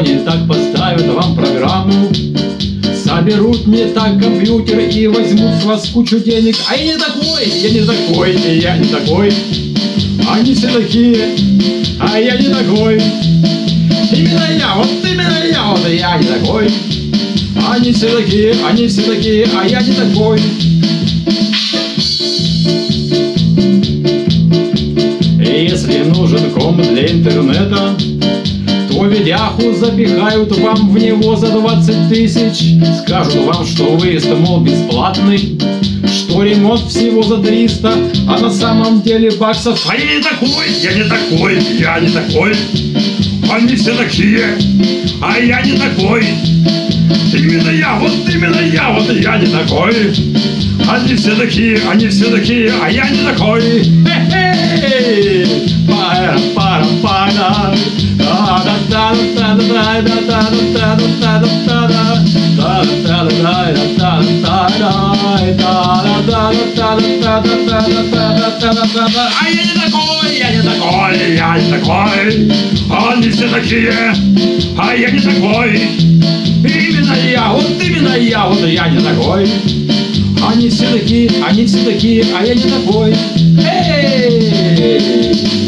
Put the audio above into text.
что не так, поставят вам программу. Соберут не так компьютер и возьмут с вас кучу денег. А я не такой, я не такой, я не такой. Они все такие, а я не такой. Именно я, вот я не такой. Они все такие, а я не такой. Если нужен комп для интернета, то видяху запихают вам в него за 20 тысяч. Скажут вам, что выезд, мол, бесплатный, что ремонт всего за 300, а на самом деле баксов. А я не такой, я не такой, я не такой. Они все такие, а я не такой. Именно я, вот я не такой. Они все такие, а я не такой. А я не такой, я не такой, я не такой. Они все такие, а я не такой. Именно я, вот я не такой. Они все такие, а я не такой. Эй!